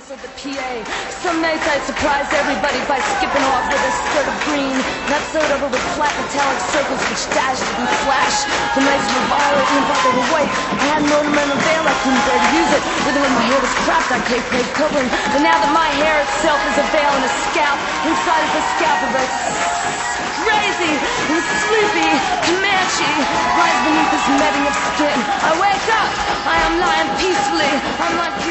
of the PA. Some nights I surprised everybody by skipping off with a skirt of green, not sewed over with flat metallic circles which dashed and flashed. The nights were violet and the they were white. I had an ornamental veil, I couldn't bear to use it. Even when my hair was cropped, I paid covering. But now that my hair itself is a veil and a scalp, inside of the scalp of a crazy and sleepy Comanche lies beneath this netting of skin. I wake up, I am lying peacefully on my